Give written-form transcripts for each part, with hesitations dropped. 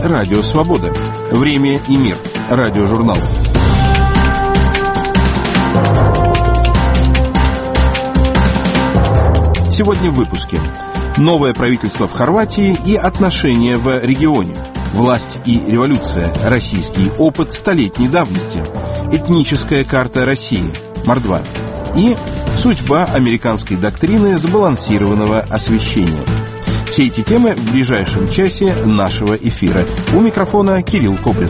Радио Свобода. Время и мир. Радиожурнал. Сегодня в выпуске. Новое правительство в Хорватии и отношения в регионе. Власть и революция. Российский опыт столетней давности. Этническая карта России. Мордва. И судьба американской доктрины сбалансированного освещения. Все эти темы в ближайшем часе нашего эфира. У микрофона Кирилл Коблин.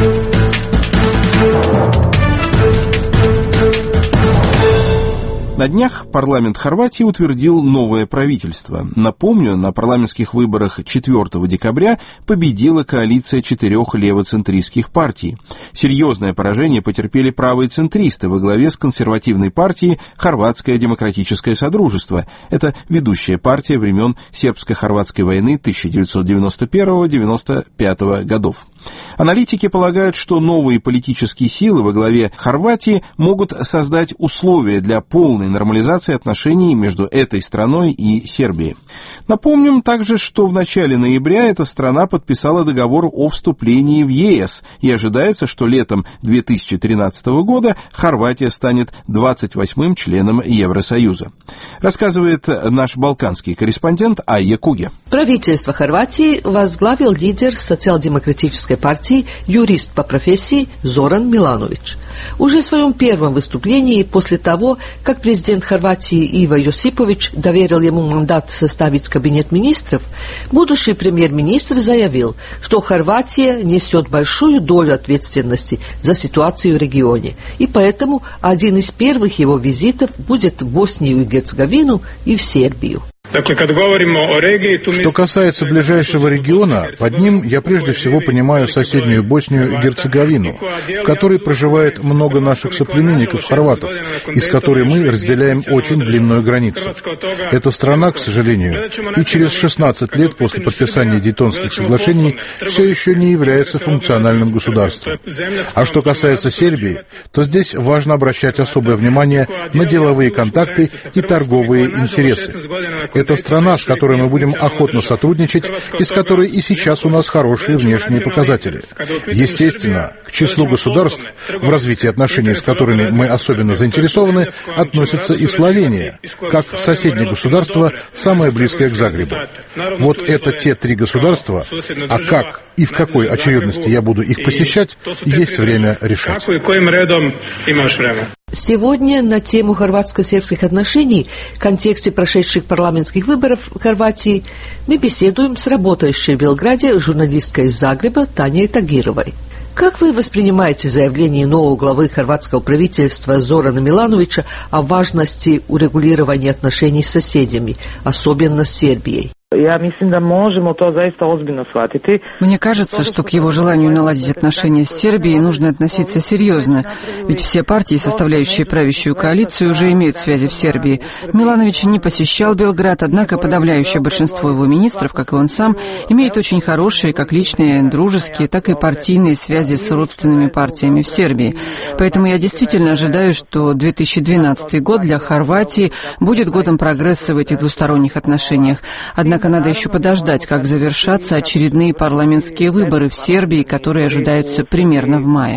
На днях парламент Хорватии утвердил новое правительство. Напомню, на парламентских выборах 4 декабря победила коалиция 4 левоцентристских партий. Серьезное поражение потерпели правые центристы во главе с консервативной партией Хорватское демократическое содружество. Это ведущая партия времен сербско-хорватской войны 1991-1995 годов. Аналитики полагают, что новые политические силы во главе Хорватии могут создать условия для полной нормализации отношений между этой страной и Сербией. Напомним также, что в начале ноября эта страна подписала договор о вступлении в ЕС, и ожидается, что летом 2013 года Хорватия станет 28-м членом Евросоюза. Рассказывает наш балканский корреспондент Айя Куге. Правительство Хорватии возглавил лидер социал-демократической партии, юрист по профессии Зоран Миланович. Уже в своем первом выступлении, после того, как президент Хорватии Иво Јосиповиć доверил ему мандат составить кабинет министров, будущий премьер-министр заявил, что Хорватия несет большую долю ответственности за ситуацию в регионе, и поэтому один из первых его визитов будет в Боснию и Герцеговину и в Сербию. Что касается ближайшего региона, под ним я прежде всего понимаю соседнюю Боснию и Герцеговину, в которой проживает много наших соплеменников-хорватов, и с которой мы разделяем очень длинную границу. Эта страна, к сожалению, и через 16 лет после подписания Дейтонских соглашений все еще не является функциональным государством. А что касается Сербии, то здесь важно обращать особое внимание на деловые контакты и торговые интересы. Это страна, с которой мы будем охотно сотрудничать и с которой и сейчас у нас хорошие внешние показатели. Естественно, к числу государств, в развитии отношений с которыми мы особенно заинтересованы, относится и Словения, как соседнее государство, самое близкое к Загребу. Вот это те 3 государства, а как и в какой очередности я буду их посещать, есть время решать. Сегодня на тему хорватско-сербских отношений в контексте прошедших парламентских выборов в Хорватии мы беседуем с работающей в Белграде журналисткой из Загреба Таней Тагировой. Как вы воспринимаете заявление нового главы хорватского правительства Зорана Милановича о важности урегулирования отношений с соседями, особенно с Сербией? Мне кажется, что к его желанию наладить отношения с Сербией нужно относиться серьезно, ведь все партии, составляющие правящую коалицию, уже имеют связи в Сербии. Миланович не посещал Белград, однако подавляющее большинство его министров, как и он сам, имеют очень хорошие, как личные, дружеские, так и партийные связи с родственными партиями в Сербии. Поэтому я действительно ожидаю, что 2012 год для Хорватии будет годом прогресса в этих двусторонних отношениях. Однако надо еще подождать, как завершатся очередные парламентские выборы в Сербии, которые ожидаются примерно в мае.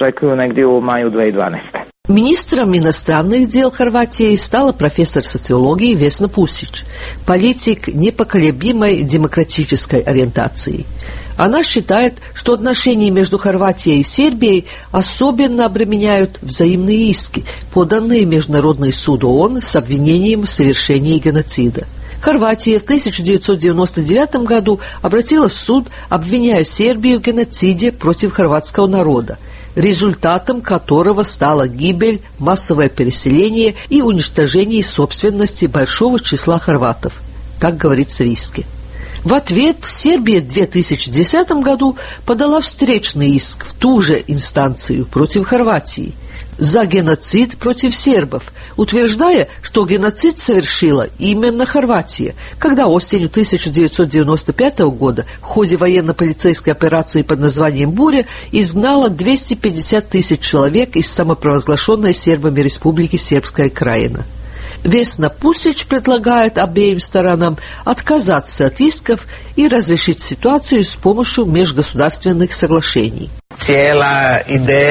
Министром иностранных дел Хорватии стала профессор социологии Весна Пусич, политик непоколебимой демократической ориентации. Она считает, что отношения между Хорватией и Сербией особенно обременяют взаимные иски, поданные в Международный суд ООН с обвинением в совершении геноцида. Хорватия в 1999 году обратилась в суд, обвиняя Сербию в геноциде против хорватского народа, результатом которого стала гибель, массовое переселение и уничтожение собственности большого числа хорватов, так говорится в иске. В ответ Сербия в 2010 году подала встречный иск в ту же инстанцию против Хорватии за геноцид против сербов, утверждая, что геноцид совершила именно Хорватия, когда осенью 1995 года в ходе военно-полицейской операции под названием «Буря» изгнала 250 тысяч человек из самопровозглашенной сербами республики Сербская Краина. Весна Пусич предлагает обеим сторонам отказаться от исков и разрешить ситуацию с помощью межгосударственных соглашений. Наша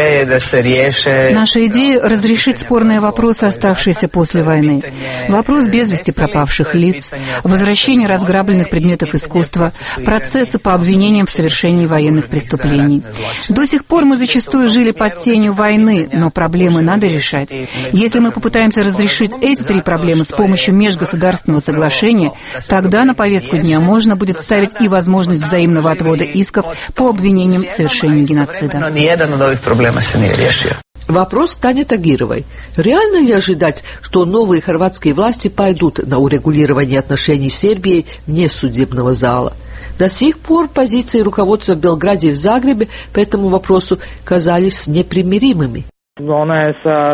идея – разрешить спорные вопросы, оставшиеся после войны. Вопрос без вести пропавших лиц, возвращение разграбленных предметов искусства, процессы по обвинениям в совершении военных преступлений. До сих пор мы зачастую жили под тенью войны, но проблемы надо решать. Если мы попытаемся разрешить эти три проблемы с помощью межгосударственного соглашения, тогда на повестку дня можно будет ставить и возможность взаимного отвода исков по обвинениям в совершении геноцида. Вопрос к Тане Тагировой. Реально ли ожидать, что новые хорватские власти пойдут на урегулирование отношений с Сербией вне судебного зала? До сих пор позиции руководства в Белграде и в Загребе по этому вопросу казались непримиримыми. Я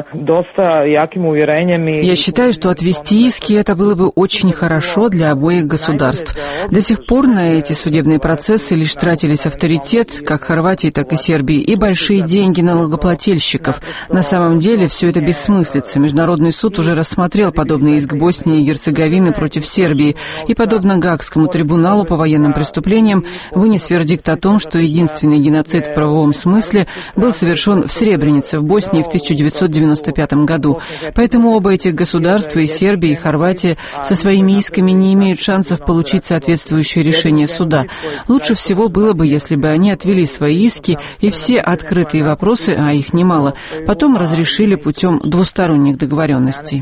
считаю, что отвести иски это было бы очень хорошо для обоих государств. До сих пор на эти судебные процессы лишь тратились авторитет, как Хорватии, так и Сербии, и большие деньги налогоплательщиков. На самом деле все это бессмыслица. Международный суд уже рассмотрел подобный иск Боснии и Герцеговины против Сербии и, подобно Гаагскому трибуналу по военным преступлениям, вынес вердикт о том, что единственный геноцид в правовом смысле был совершен в Сребренице, в Боснии, в 1995 году. Поэтому оба этих государства, и Сербия, и Хорватия, со своими исками не имеют шансов получить соответствующее решение суда. Лучше всего было бы, если бы они отвели свои иски и все открытые вопросы, а их немало, потом разрешили путем двусторонних договоренностей.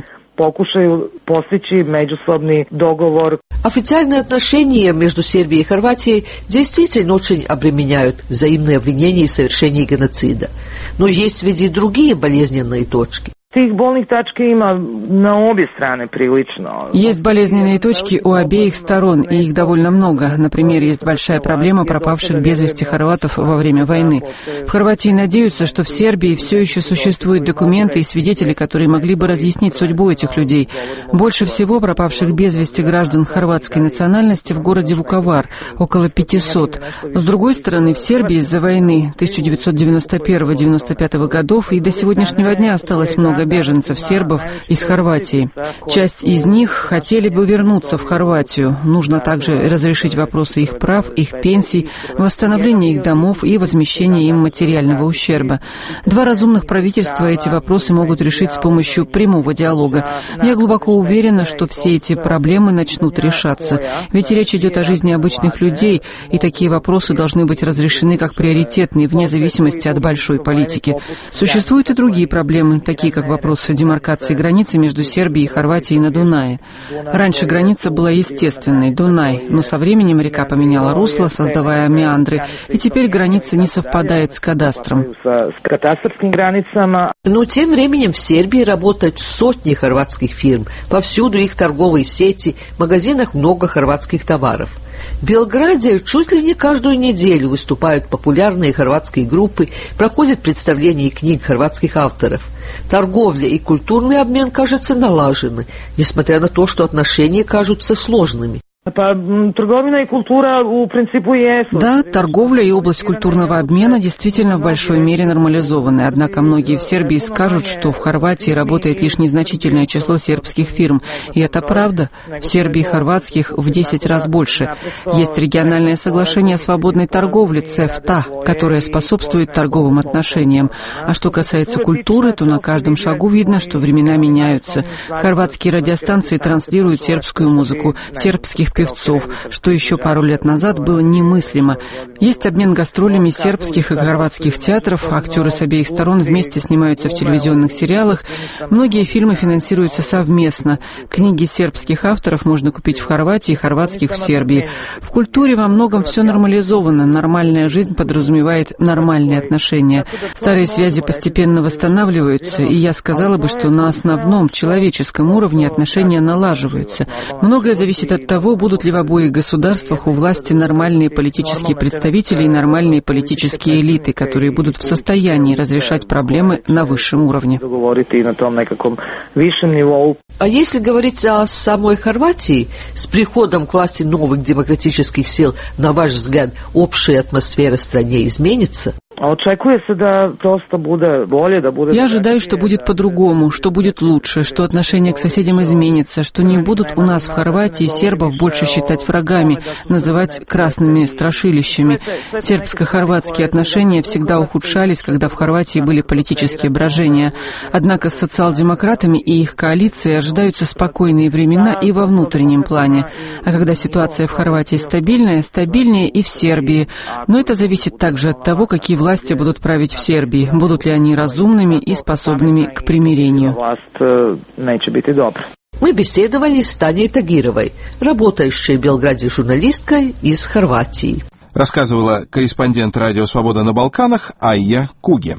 Официальные отношения между Сербией и Хорватией действительно очень обременяют взаимные обвинения и совершение геноцида. Но есть ведь и другие болезненные точки. Есть болезненные точки у обеих сторон, и их довольно много. Например, есть большая проблема пропавших без вести хорватов во время войны. В Хорватии надеются, что в Сербии все еще существуют документы и свидетели, которые могли бы разъяснить судьбу этих людей. Больше всего пропавших без вести граждан хорватской национальности в городе Вуковар, около 500. С другой стороны, в Сербии из-за войны 1991-1995 годов и до сегодняшнего дня осталось много беженцев сербов из Хорватии. Часть из них хотели бы вернуться в Хорватию. Нужно также разрешить вопросы их прав, их пенсий, восстановления их домов и возмещения им материального ущерба. Два разумных правительства эти вопросы могут решить с помощью прямого диалога. Я глубоко уверена, что все эти проблемы начнут решаться. Ведь речь идет о жизни обычных людей, и такие вопросы должны быть разрешены как приоритетные, вне зависимости от большой политики. Существуют и другие проблемы, такие как вопрос демаркации границы между Сербией и Хорватией на Дунае. Раньше граница была естественной, Дунай, но со временем река поменяла русло, создавая меандры, и теперь граница не совпадает с кадастром. Но тем временем в Сербии работают сотни хорватских фирм, повсюду их торговые сети, в магазинах много хорватских товаров. В Белграде чуть ли не каждую неделю выступают популярные хорватские группы, проходят представления книг хорватских авторов. Торговля и культурный обмен, кажется, налажены, несмотря на то, что отношения кажутся сложными. Да, торговля и область культурного обмена действительно в большой мере нормализованы, однако многие в Сербии скажут, что в Хорватии работает лишь незначительное число сербских фирм, и это правда. В Сербии хорватских в 10 раз больше. Есть региональное соглашение о свободной торговле ЦЕФТА, которое способствует торговым отношениям. А что касается культуры, то на каждом шагу видно, что времена меняются. Хорватские радиостанции транслируют сербскую музыку, сербских певцов, что еще пару лет назад было немыслимо. Есть обмен гастролями сербских и хорватских театров, актеры с обеих сторон вместе снимаются в телевизионных сериалах, многие фильмы финансируются совместно, книги сербских авторов можно купить в Хорватии, хорватских в Сербии. В культуре во многом все нормализовано, нормальная жизнь подразумевает нормальные отношения. Старые связи постепенно восстанавливаются, и я сказала бы, что на основном человеческом уровне отношения налаживаются. Многое зависит от того, будут ли в обоих государствах у власти нормальные политические представители и нормальные политические элиты, которые будут в состоянии разрешать проблемы на высшем уровне. А если говорить о самой Хорватии, с приходом к власти новых демократических сил, на ваш взгляд, общая атмосфера в стране изменится? Я ожидаю, что будет по-другому, что будет лучше, что отношение к соседям изменится, что не будут у нас в Хорватии сербов больше считать врагами, называть красными страшилищами. Сербско-хорватские отношения всегда ухудшались, когда в Хорватии были политические брожения. Однако с социал-демократами и их коалицией ожидаются спокойные времена и во внутреннем плане. А когда ситуация в Хорватии стабильная, стабильнее и в Сербии. Но это зависит также от того, какие власти будут править в Сербии, будут ли они разумными и способными к примирению. Мы беседовали с Таней Тагировой, работающей в Белграде журналисткой из Хорватии. Рассказывала корреспондент «Радио Свобода» на Балканах Айя Куге.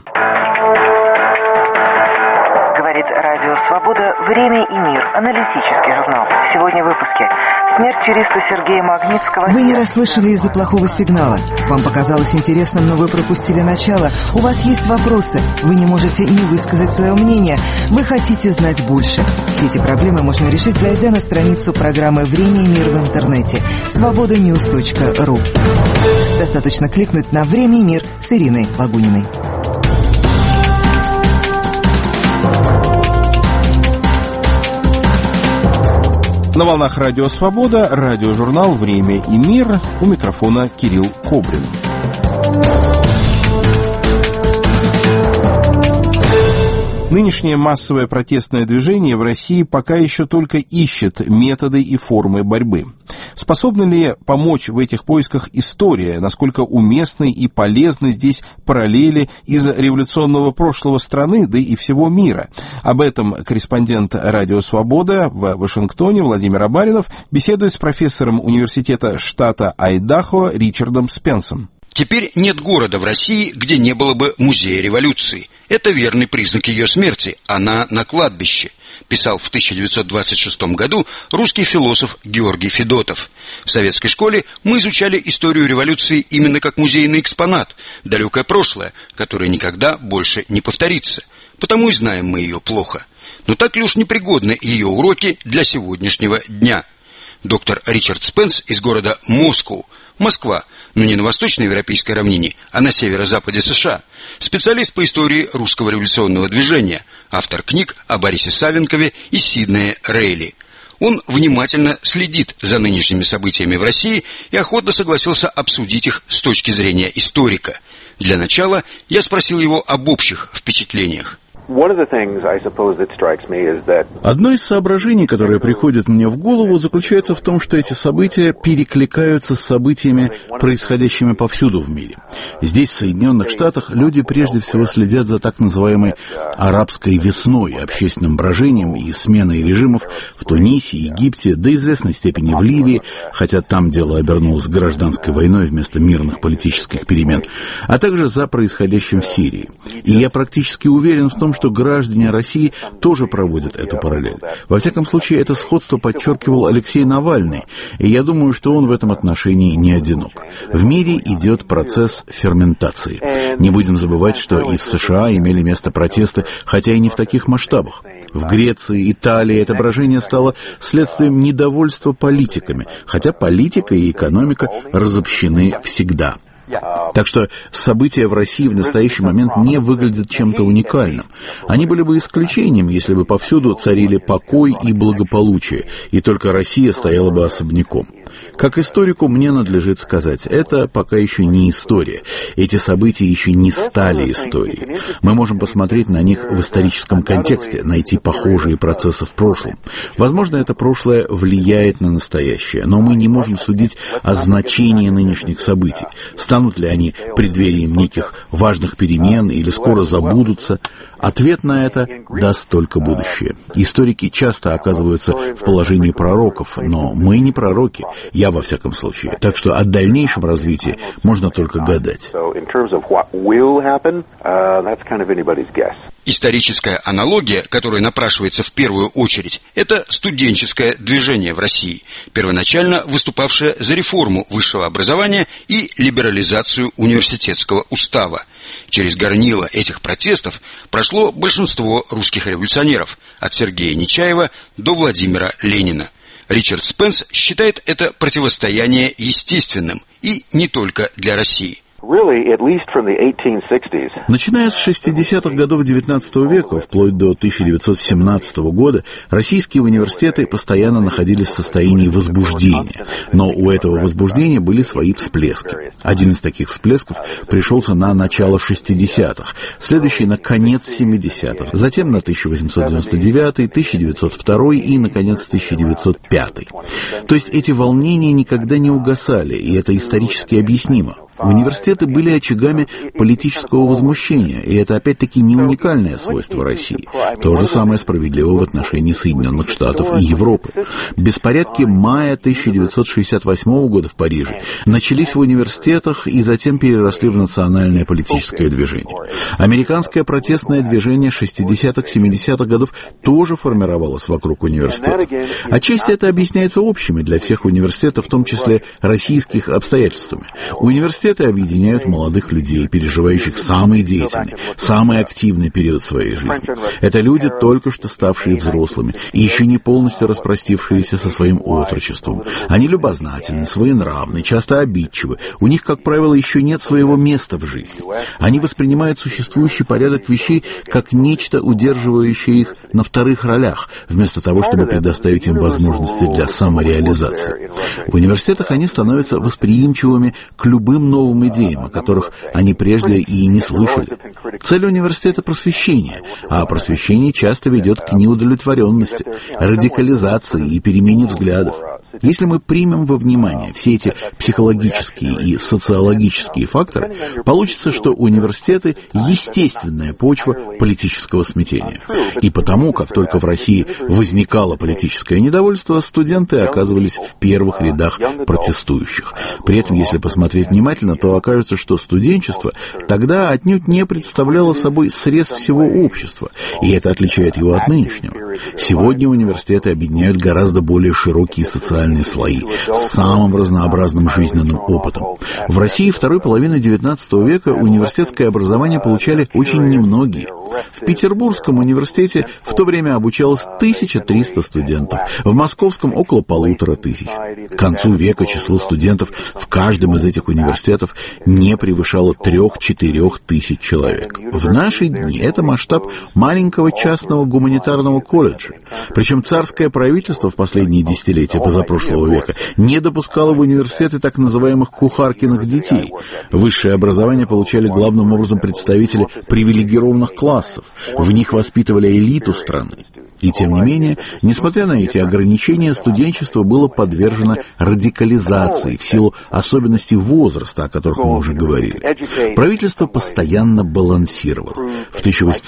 Говорит «Радио Свобода». Время и мир. Аналитический журнал. Сегодня в выпуске. Смерть юриста Сергея Магнитского. Вы не расслышали из-за плохого сигнала. Вам показалось интересным, но вы пропустили начало. У вас есть вопросы. Вы не можете не высказать свое мнение. Вы хотите знать больше. Все эти проблемы можно решить, зайдя на страницу программы «Время и мир» в интернете. Svobodanews.ru. Достаточно кликнуть на «Время и мир» с Ириной Лагуниной. На волнах «Радио Свобода», радиожурнал «Время и мир». У микрофона Кирилл Кобрин. Нынешнее массовое протестное движение в России пока еще только ищет методы и формы борьбы. Способна ли помочь в этих поисках история? Насколько уместны и полезны здесь параллели из революционного прошлого страны, да и всего мира? Об этом корреспондент «Радио Свобода» в Вашингтоне Владимир Абаринов беседует с профессором университета штата Айдахо Ричардом Спенсом. Теперь нет города в России, где не было бы музея революции. Это верный признак ее смерти. Она на кладбище, писал в 1926 году русский философ Георгий Федотов. В советской школе мы изучали историю революции именно как музейный экспонат, далекое прошлое, которое никогда больше не повторится. Потому и знаем мы ее плохо. Но так ли уж непригодны ее уроки для сегодняшнего дня? Доктор Ричард Спенс из города Москва, но не на восточноевропейской равнине, а на северо-западе США. Специалист по истории русского революционного движения, автор книг о Борисе Савенкове и Сиднее Рейли. Он внимательно следит за нынешними событиями в России и охотно согласился обсудить их с точки зрения историка. Для начала я спросил его об общих впечатлениях. Одно из соображений, которое приходит мне в голову, заключается в том, что эти события перекликаются с событиями, происходящими повсюду в мире. Здесь, в Соединенных Штатах, люди прежде всего следят за так называемой «арабской весной», общественным брожением и сменой режимов в Тунисе, Египте, до известной степени в Ливии, хотя там дело обернулось гражданской войной вместо мирных политических перемен, а также за происходящим в Сирии. И я практически уверен в том, что граждане России тоже проводят эту параллель. Во всяком случае, это сходство подчеркивал Алексей Навальный, и я думаю, что он в этом отношении не одинок. В мире идет процесс ферментации. Не будем забывать, что и в США имели место протесты, хотя и не в таких масштабах. В Греции, Италии это брожение стало следствием недовольства политиками, хотя политика и экономика разобщены всегда. Так что события в России в настоящий момент не выглядят чем-то уникальным. Они были бы исключением, если бы повсюду царили покой и благополучие, и только Россия стояла бы особняком. Как историку мне надлежит сказать, это пока еще не история. Эти события еще не стали историей. Мы можем посмотреть на них в историческом контексте, найти похожие процессы в прошлом. Возможно, это прошлое влияет на настоящее, но мы не можем судить о значении нынешних событий. Станут ли они преддверием неких важных перемен или скоро забудутся? Ответ на это даст только будущее. Историки часто оказываются в положении пророков, но мы не пророки, я во всяком случае. Так что о дальнейшем развитии можно только гадать. Историческая аналогия, которая напрашивается в первую очередь, это студенческое движение в России, первоначально выступавшее за реформу высшего образования и либерализацию университетского устава. Через горнило этих протестов прошло большинство русских революционеров, от Сергея Нечаева до Владимира Ленина. Ричард Спенс считает это противостояние естественным, и не только для России. Начиная с 60-х годов XIX века, вплоть до 1917 года, российские университеты постоянно находились в состоянии возбуждения. Но у этого возбуждения были свои всплески. Один из таких всплесков пришелся на начало 60-х, следующий на конец 70-х, затем на 1899, 1902 и, наконец, 1905. То есть эти волнения никогда не угасали, и это исторически объяснимо. Университеты были очагами политического возмущения, и это опять-таки не уникальное свойство России. То же самое справедливо в отношении Соединенных Штатов и Европы. Беспорядки мая 1968 года в Париже начались в университетах и затем переросли в национальное политическое движение. Американское протестное движение 60-х-70-х годов тоже формировалось вокруг университетов. Отчасти это объясняется общими для всех университетов, в том числе российских, обстоятельствами. Университеты объединяют молодых людей, переживающих самый деятельный, самый активный период своей жизни. Это люди, только что ставшие взрослыми и еще не полностью распростившиеся со своим отрочеством. Они любознательны, своенравны, часто обидчивы. У них, как правило, еще нет своего места в жизни. Они воспринимают существующий порядок вещей как нечто, удерживающее их на вторых ролях, вместо того, чтобы предоставить им возможности для самореализации. В университетах они становятся восприимчивыми к любым новым идеям, о которых они прежде и не слышали. Цель университета — просвещение, а просвещение часто ведет к неудовлетворенности, радикализации и перемене взглядов. Если мы примем во внимание все эти психологические и социологические факторы, получится, что университеты — естественная почва политического смятения. И потому, как только в России возникало политическое недовольство, студенты оказывались в первых рядах протестующих. При этом, если посмотреть внимательно, то окажется, что студенчество тогда отнюдь не представляло собой срез всего общества, и это отличает его от нынешнего. Сегодня университеты объединяют гораздо более широкие социальные слои с самым разнообразным жизненным опытом. В России второй половины XIX века университетское образование получали очень немногие. В Петербургском университете в то время обучалось 1300 студентов, в Московском — около 1500. К концу века число студентов в каждом из этих университетов не превышало 3-4 тысяч человек. В наши дни это масштаб маленького частного гуманитарного колледжа. Причем царское правительство в последние десятилетия позапрошлого века не допускало в университеты так называемых кухаркиных детей. Высшее образование получали главным образом представители привилегированных классов. В них воспитывали элиту страны. И тем не менее, несмотря на эти ограничения, студенчество было подвержено радикализации в силу особенностей возраста, о которых мы уже говорили. Правительство постоянно балансировало. В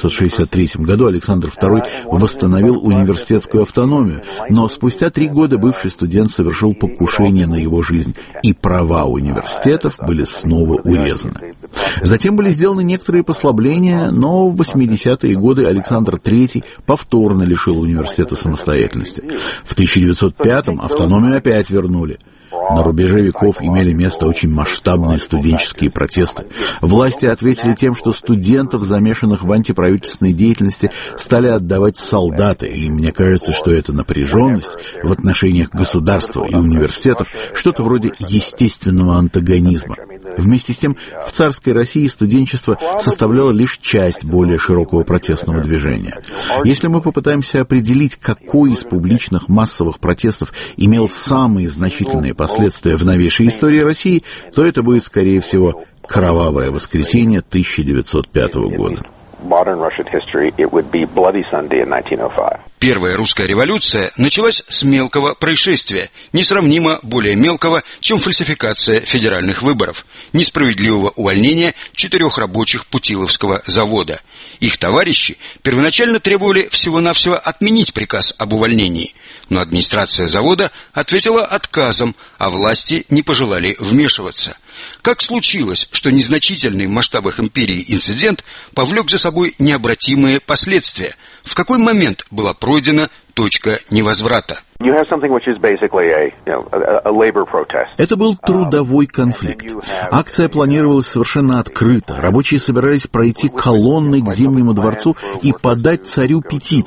1863 году Александр II восстановил университетскую автономию, но спустя 3 года бывший студент совершил покушение на его жизнь, и права университетов были снова урезаны. Затем были сделаны некоторые послабления, но в 80-е годы Александр III повторно лишил университета самостоятельности. В 1905-м автономию опять вернули. На рубеже веков имели место очень масштабные студенческие протесты. Власти ответили тем, что студентов, замешанных в антиправительственной деятельности, стали отдавать в солдаты, и мне кажется, что эта напряженность в отношениях государства и университетов что-то вроде естественного антагонизма. Вместе с тем, в царской России студенчество составляло лишь часть более широкого протестного движения. Если мы попытаемся определить, какой из публичных массовых протестов имел самые значительные последствия в новейшей истории России, то это будет, скорее всего, «Кровавое воскресенье» 1905 года. Первая русская революция началась с мелкого происшествия, несравнимо более мелкого, чем фальсификация федеральных выборов, несправедливого увольнения 4 рабочих Путиловского завода. Их товарищи первоначально требовали всего-навсего отменить приказ об увольнении, но администрация завода ответила отказом, а власти не пожелали вмешиваться. Как случилось, что незначительный в масштабах империи инцидент повлек за собой необратимые последствия? В какой момент была пройдена точка невозврата? Это был трудовой конфликт. Акция планировалась совершенно открыто. Рабочие собирались пройти колонной к Зимнему дворцу и подать царю петицию.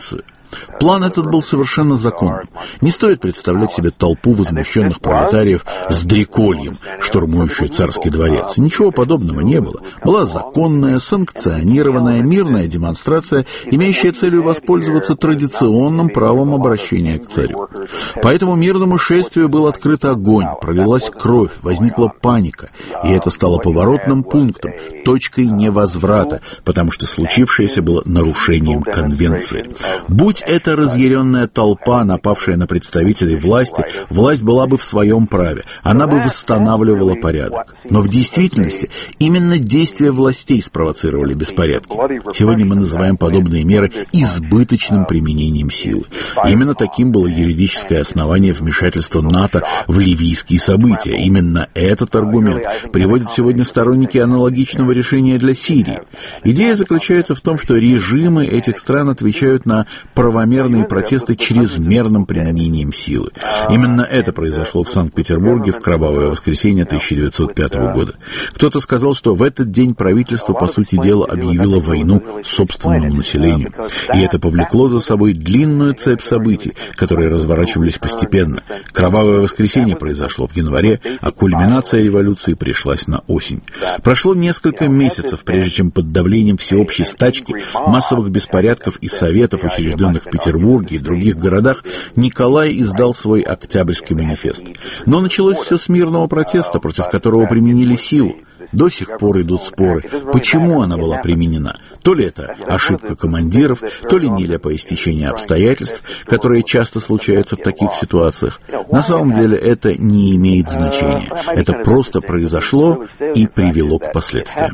План этот был совершенно законным. Не стоит представлять себе толпу возмущенных пролетариев с дрекольем, штурмующую царский дворец. Ничего подобного не было. Была законная, санкционированная, мирная демонстрация, имеющая целью воспользоваться традиционным правом обращения к царю. По этому мирному шествию был открыт огонь, пролилась кровь, возникла паника, и это стало поворотным пунктом, точкой невозврата, потому что случившееся было нарушением конвенции. Будь это разъяренная толпа, напавшая на представителей власти, власть была бы в своем праве, она бы восстанавливала порядок. Но в действительности именно действия властей спровоцировали беспорядки. Сегодня мы называем подобные меры избыточным применением силы. Именно таким было юридическое основание вмешательства НАТО в ливийские события. Именно этот аргумент приводят сегодня сторонники аналогичного решения для Сирии. Идея заключается в том, что режимы этих стран отвечают на правомерные протесты чрезмерным применением силы. Именно это произошло в Санкт-Петербурге в кровавое воскресенье 1905 года. Кто-то сказал, что в этот день правительство, по сути дела, объявило войну собственному населению. И это повлекло за собой длинную цепь событий, которые разворачивались постепенно. Кровавое воскресенье произошло в январе, а кульминация революции пришлась на осень. Прошло несколько месяцев, прежде чем под давлением всеобщей стачки, массовых беспорядков и советов, учрежденных в Петербурге и других городах, Николай издал свой Октябрьский манифест. Но началось все с мирного протеста, против которого применили силу. До сих пор идут споры, почему она была применена. То ли это ошибка командиров, то ли нелепое стечение обстоятельств, которые часто случаются в таких ситуациях. На самом деле это не имеет значения. Это просто произошло и привело к последствиям.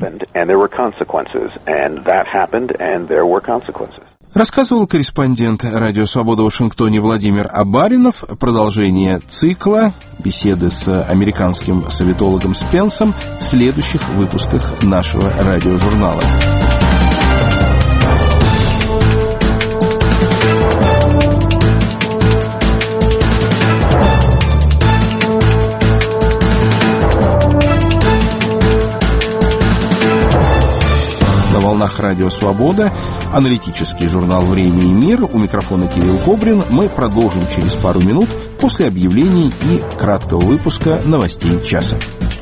Рассказывал корреспондент «Радио Свобода» в Вашингтоне Владимир Абаринов. Продолжение цикла беседы с американским советологом Спенсом в следующих выпусках нашего радиожурнала. На волнах «Радио Свобода» аналитический журнал «Время и мир». У микрофона Кирилл Кобрин. Мы продолжим через пару минут после объявлений и краткого выпуска новостей часа.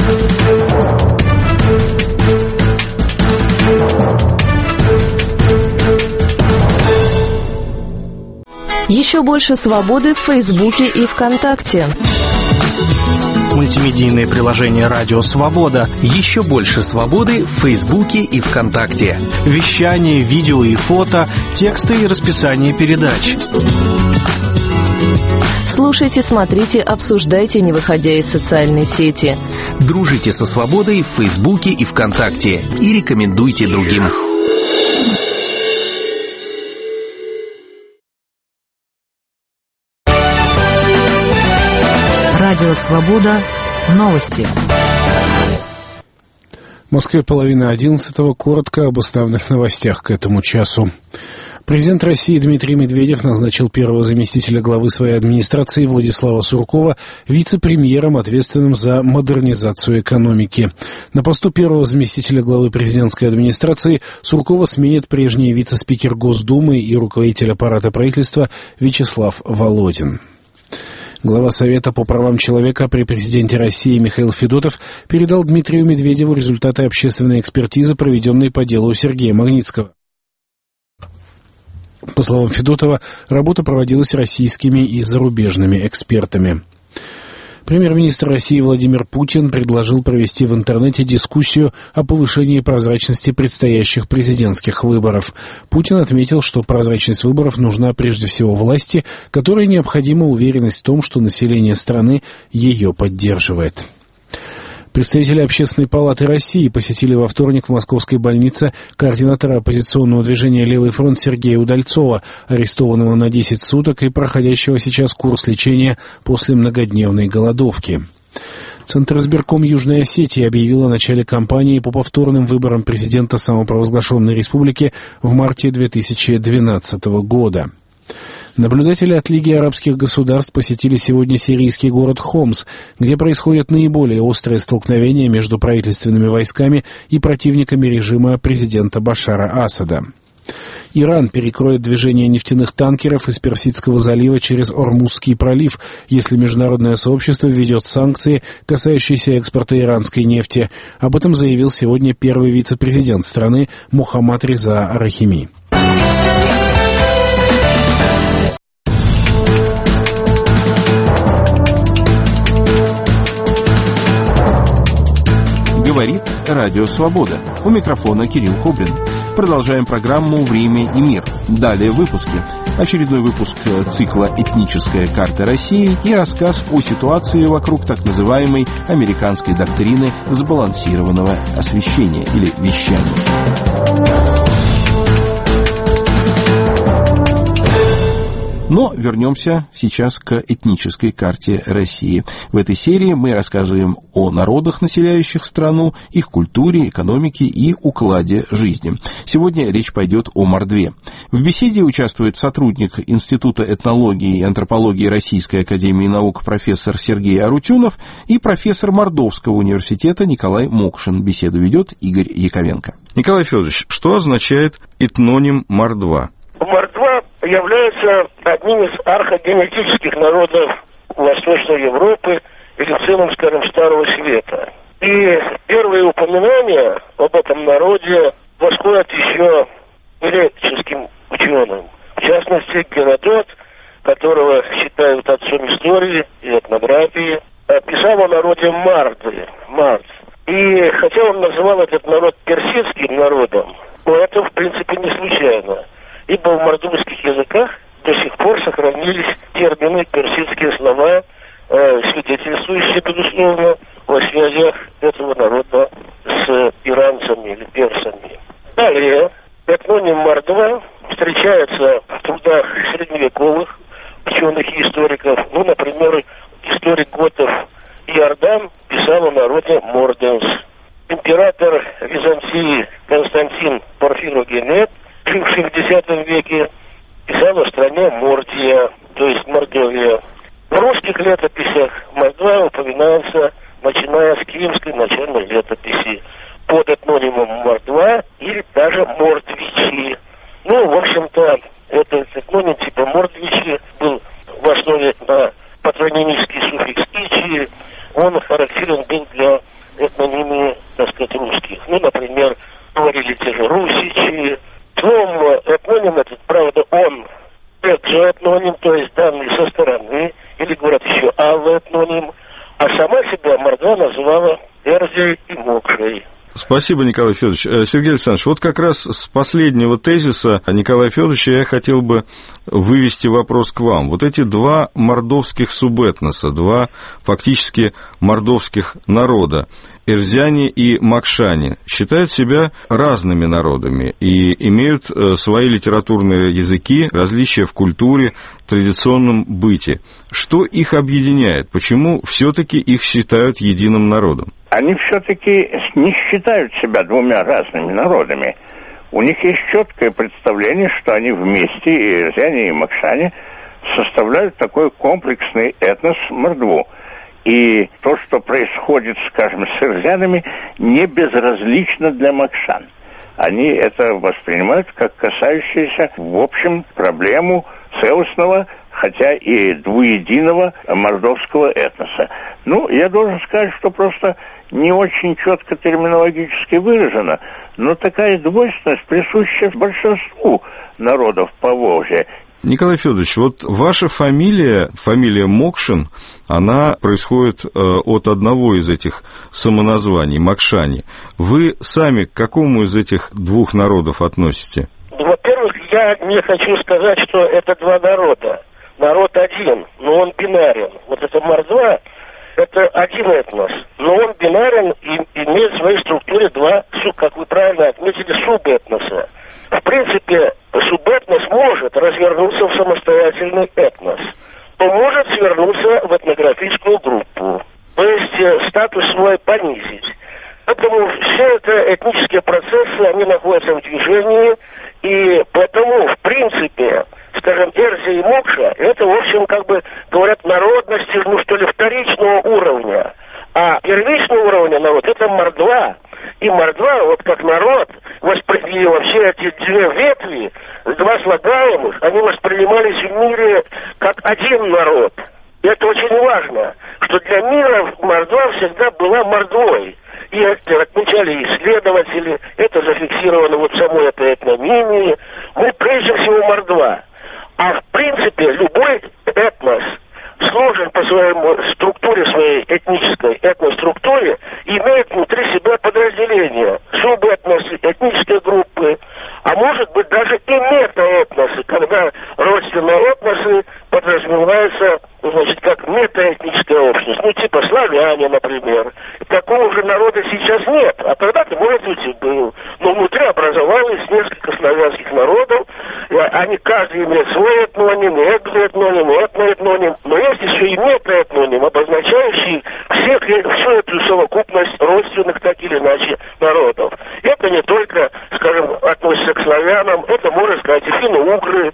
Еще больше свободы в Фейсбуке и ВКонтакте. Мультимедийное приложение «Радио Свобода». Еще больше свободы в Фейсбуке и ВКонтакте. Вещание, видео и фото, тексты и расписание передач. Слушайте, смотрите, обсуждайте, не выходя из социальной сети. Дружите со свободой в Фейсбуке и ВКонтакте. И рекомендуйте другим. Радио Свобода. Новости. В Москве 10:30. Коротко об основных новостях к этому часу. Президент России Дмитрий Медведев назначил первого заместителя главы своей администрации Владислава Суркова вице-премьером, ответственным за модернизацию экономики. На посту первого заместителя главы президентской администрации Суркова сменит прежний вице-спикер Госдумы и руководитель аппарата правительства Вячеслав Володин. Глава Совета по правам человека при президенте России Михаил Федотов передал Дмитрию Медведеву результаты общественной экспертизы, проведенной по делу Сергея Магнитского. По словам Федотова, работа проводилась российскими и зарубежными экспертами. Премьер-министр России Владимир Путин предложил провести в интернете дискуссию о повышении прозрачности предстоящих президентских выборов. Путин отметил, что прозрачность выборов нужна прежде всего власти, которой необходима уверенность в том, что население страны ее поддерживает. Представители Общественной палаты России посетили во вторник в московской больнице координатора оппозиционного движения «Левый фронт» Сергея Удальцова, арестованного на 10 суток и проходящего сейчас курс лечения после многодневной голодовки. Центр избирком Южной Осетии объявил о начале кампании по повторным выборам президента самопровозглашенной республики в марте 2012 года. Наблюдатели от Лиги арабских государств посетили сегодня сирийский город Хомс, где происходят наиболее острые столкновения между правительственными войсками и противниками режима президента Башара Асада. Иран перекроет движение нефтяных танкеров из Персидского залива через Ормузский пролив, если международное сообщество введет санкции, касающиеся экспорта иранской нефти. Об этом заявил сегодня первый вице-президент страны Мохаммад Реза Арахими. Говорит Радио Свобода. У микрофона Кирилл Кобрин. Продолжаем программу «Время и мир». Далее выпуски. Очередной выпуск цикла «Этническая карта России» и рассказ о ситуации вокруг так называемой американской доктрины сбалансированного освещения или вещания. Но вернемся сейчас к этнической карте России. В этой серии мы рассказываем о народах, населяющих страну, их культуре, экономике и укладе жизни. Сегодня речь пойдет о мордве. В беседе участвует сотрудник Института этнологии и антропологии Российской академии наук профессор Сергей Арутюнов и профессор Мордовского университета Николай Мокшин. Беседу ведет Игорь Яковенко. Николай Федорович, что означает этноним мордва? Мордва является одним из архогенетических народов Восточной Европы или в целом, скажем, Старого Света. И первые упоминания об этом народе восходят еще греческим ученым. В частности, Геродот, которого считают отцом истории и этнографии, писал о народе Марды. И хотя он называл этот народ персидским народом, но это, в принципе, не случайно. Ибо в мордовских языках до сих пор сохранились термины, персидские слова, свидетельствующие, безусловно, о связях этого народа с иранцами или персами. Далее, этноним мордва встречается в трудах средневековых ученых и историков. Ну, например, историк готов Иордан писал о народе Морденс. Император Византии Константин Порфирогенет, живший в X веке, писал о стране Мордия, то есть Мордовия. В русских летописях Мордва упоминается, начиная с Киевской начальной летописи, под этнонимом Мордва или даже Мордвичи. Ну, в общем-то, этот этноним типа Мордвичи был в основе на патронимический суффикс «ичи». Он характерен был для этнонимии, так сказать, русских. Ну, например, говорили те же русичи. Словом, этноним этот, правда, он экзоэтноним, то есть данный со стороны, или говорят еще аллоэтноним, а сама себя мордва называла Эрзией и Мокшей. Спасибо, Николай Федорович. Сергей Александрович, вот как раз с последнего тезиса Николая Федоровича я хотел бы вывести вопрос к вам. Вот эти два мордовских субэтноса, два фактически мордовских народа, эрзяне и макшане, считают себя разными народами и имеют свои литературные языки, различия в культуре, традиционном быте. Что их объединяет? Почему все-таки их считают единым народом? Они все-таки не считают себя двумя разными народами. У них есть четкое представление, что они вместе, и эрзяне, и макшане, составляют такой комплексный этнос мордву. И то, что происходит, скажем, с эрзянами, не безразлично для макшан. Они это воспринимают как касающуюся, в общем, проблему целостного, хотя и двуединого мордовского этноса. Ну, я должен сказать, что просто не очень четко терминологически выражено, но такая двойственность присуща большинству народов Поволжья. Николай Федорович, вот ваша фамилия Мокшин, она происходит от одного из этих самоназваний, Макшани. Вы сами к какому из этих двух народов относите? Во-первых, я не хочу сказать, что это два народа. Народ один, но он бинарен. Вот это мордва, это один этнос, но он бинарен и имеет в своей структуре два, как вы правильно отметили, субэтноса. В принципе, субэтнос может развернуться в самостоятельный этнос, то может свернуться в этнографическую группу, то есть статус свой понизить. Поэтому все это этнические процессы, они находятся в движении, и поэтому, в принципе, скажем, Эрзия и Мокша, это, в общем, как бы, говорят, народности, ну, что ли, вторичного уровня. А первичного уровня народ – это мордва. И мордва, вот как народ, и вообще эти две ветви, как один народ. И это очень важно, что для мира Мордва всегда была Мордвой. И это отмечали исследователи, это зафиксировано вот в самой этой этнонимии. Мы прежде всего Мордва. А в принципе любой этнос сложен по своей структуре, своей этнической этноструктуре, имеет внутри себя подразделения, субэтносы, этнические группы, а может быть даже и метаэтносы, когда родственные этносы подразумеваются, значит, как метаэтническая общность, ну типа славяне, например. Такого же народа сейчас нет, а когда-то, может быть, и был. Но внутри образовались несколько славянских народов, они каждый имеет свой этноним, экзоэтноним, этноэтноним, но есть еще и метаэтноним, обозначающий всю эту совокупность родственных, так или иначе, народов. Это не только, скажем, относится к славянам, это, можно сказать, и финно-угры,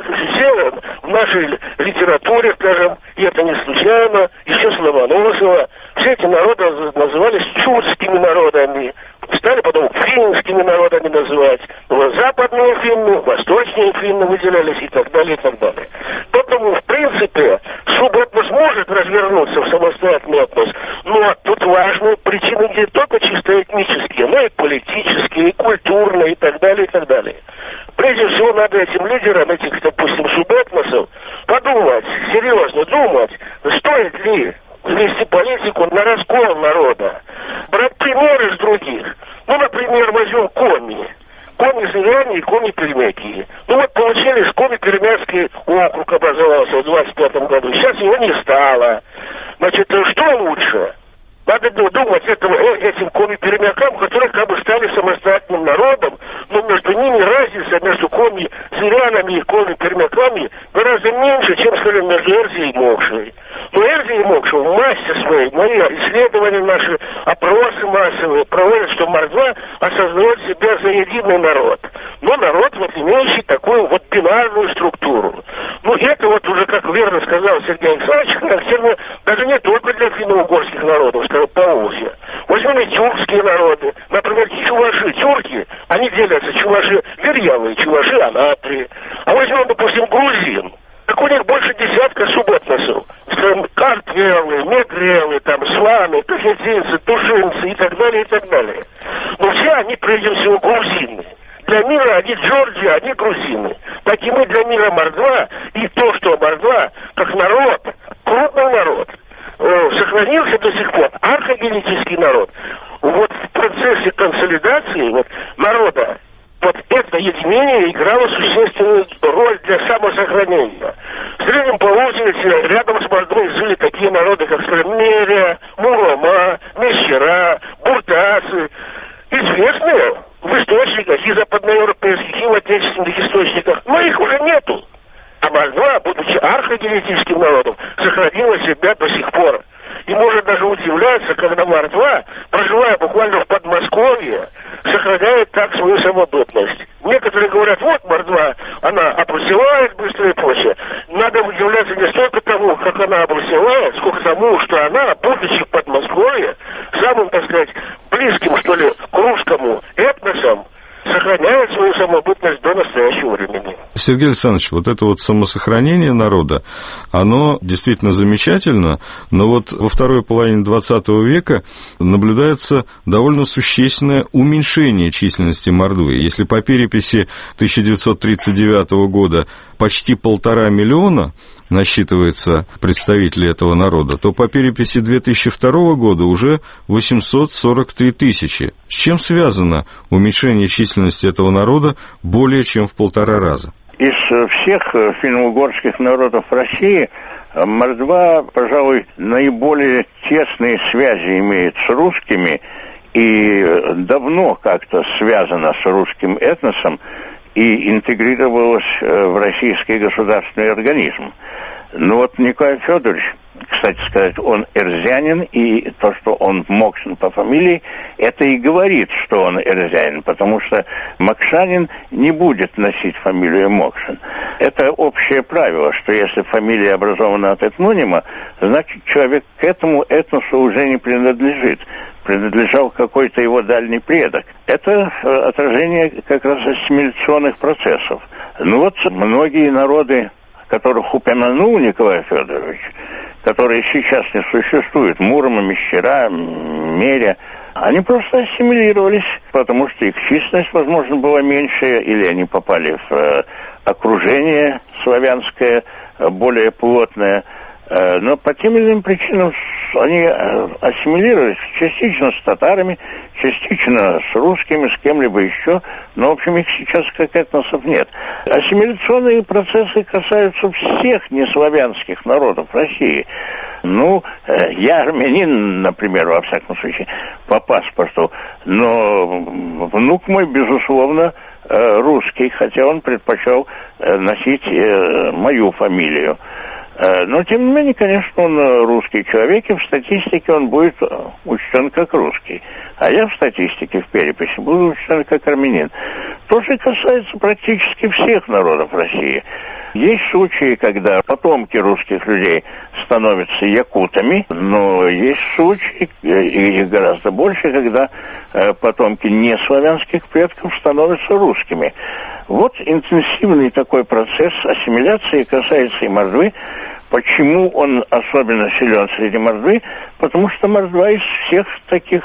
все в нашей литературе, скажем, и это не случайно, еще Славоносова, все эти народы назывались чудскими народами, стали потом финскими народами называть, западные финны, восточные финны выделялись и так далее, и так далее. Поэтому, в принципе, субэтнос может развернуться в самостоятельный этнос, но тут важны причины не только чисто этнические, но и политические, и культурные, и так далее, и так далее. Прежде всего, надо этим лидерам, этих, допустим, субэтносов, подумать, серьезно думать, стоит ли вести политику на раскол народа, брать примеры с других. Ну, например, возьмем коми. Коми-славяне и коми-пермяки. Ну вот получились, коми-пермяцкий округ образовался в 25 году. Сейчас его не стало. Значит, что лучше? Надо думать этим коми-пермякам, которые как бы стали самостоятельным народом, но между ними разница между коми-зырянами и коми-пермяками гораздо меньше, чем, скажем, между Эрзией и Мокшей. Но Эрзия и Мокша в массе своей, мои исследования наши, опросы массовые проводят, что Мордва осознает себя за единый народ. Но народ, вот имеющий такую вот бинарную структуру. Ну, это вот уже, как верно сказал Сергей Александрович, характерно даже не только для финно-угорских народов, скажем, Поволжья. Возьмем и тюркские народы. Например, чуваши, тюрки, они делятся, чуваши верьявые, чуваши анатри. А возьмем, допустим, грузин. Так у них больше десятка субэтносов. Скажем, картвелы, мегрелы, там, сланы, кахетинцы, тушинцы и так далее, и так далее. Но все они, прежде всего, грузины. Для мира они Джорджи, они грузины. Так и мы для мира Мордва, и то, что Мордва, как народ, крупный народ, сохранился до сих пор, архогенетический народ. Вот в процессе консолидации вот, народа, вот это единение играло существенную роль для самосохранения. В Среднем Поволжье рядом с Мордвой жили такие народы, как, скажем, Мерия, Мурома, Мещера, Буртасы, известные в источниках и западноевропейских, и в отечественных источниках, но их уже нету. А Мордва, будучи архогенетическим народом, сохранила себя до сих пор. И может даже удивляться, когда Мордва, проживая буквально в Подмосковье, сохраняет так свою самобытность. Некоторые говорят, вот Мордва, она обрусевает быстро и прочее. Надо удивляться не столько тому, как она обрусевает, сколько тому, что она, будучи в Подмосковье, самым, так сказать, близким, что ли, к русскому этносам, сохраняет свою самобытность до настоящего времени. Сергей Александрович, вот это вот самосохранение народа, оно действительно замечательно, но вот во второй половине 20 века наблюдается довольно существенное уменьшение численности Мордвы. Если по переписи 1939 года почти 1,5 миллиона насчитывается представителей этого народа, то по переписи 2002 года уже 843 тысячи. С чем связано уменьшение численности этого народа более чем в 1,5 раза? Из всех финно-угорских народов России Мордва, пожалуй, наиболее тесные связи имеет с русскими и давно как-то связана с русским этносом и интегрировалась в российский государственный организм. Ну вот Николай Федорович, кстати сказать, он эрзянин, и то, что он Мокшин по фамилии, это и говорит, что он эрзянин, потому что мокшанин не будет носить фамилию Мокшин. Это общее правило, что если фамилия образована от этнонима, значит, человек к этому этносу уже не принадлежит. Принадлежал какой-то его дальний предок. Это отражение как раз ассимиляционных процессов. Ну вот многие народы, которых упомянул Николай Федорович, которые сейчас не существуют, Мурома, Мещера, Меря, они просто ассимилировались, потому что их численность, возможно, была меньше, или они попали в окружение славянское, более плотное. Но по тем или иным причинам они ассимилировались частично с татарами, частично с русскими, с кем-либо еще, но, в общем, их сейчас как этносов нет. Ассимиляционные процессы касаются всех неславянских народов России. Ну, я армянин, например, во всяком случае, по паспорту, но внук мой, безусловно, русский, хотя он предпочел носить мою фамилию. Но, тем не менее, конечно, он русский человек, и в статистике он будет учтен как русский. А я в статистике, в переписи, буду учтен как армянин. То же касается практически всех народов России. Есть случаи, когда потомки русских людей становятся якутами, но есть случаи, и их гораздо больше, когда потомки неславянских предков становятся русскими. Вот интенсивный такой процесс ассимиляции касается и мордвы. Почему он особенно силен среди мордвы? Потому что мордва из всех таких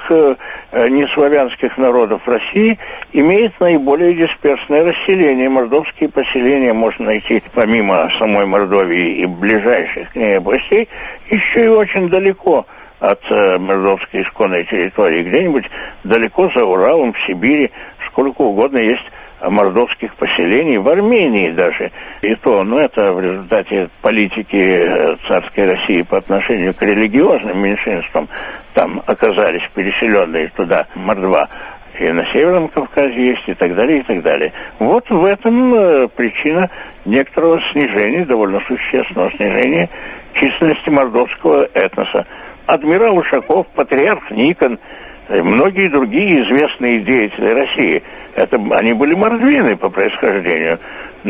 неславянских народов России имеет наиболее дисперсное расселение. Мордовские поселения можно найти помимо самой Мордовии и ближайших к ней областей еще и очень далеко от мордовской исконной территории. Где-нибудь далеко за Уралом, в Сибири, сколько угодно есть мордовских поселений, в Армении даже. И то, но это в результате политики царской России по отношению к религиозным меньшинствам. Там оказались переселенные туда мордва. И на Северном Кавказе есть, и так далее, и так далее. Вот в этом причина некоторого снижения, довольно существенного снижения численности мордовского этноса. Адмирал Ушаков, патриарх Никон, многие другие известные деятели России. Они были мордвины по происхождению,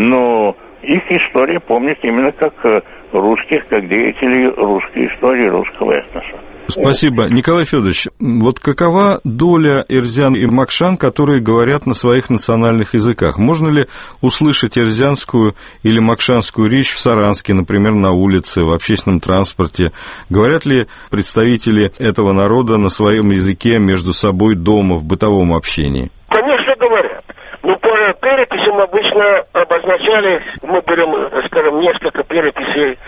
но их история помнит именно как русских, как деятелей русской истории, русского этноса. Спасибо. Николай Федорович, вот какова доля эрзян и макшан, которые говорят на своих национальных языках? Можно ли услышать эрзянскую или макшанскую речь в Саранске, например, на улице, в общественном транспорте? Говорят ли представители этого народа на своем языке между собой дома, в бытовом общении? Конечно, говорят. Но по переписям обычно обозначались, мы берем, скажем, несколько переписей,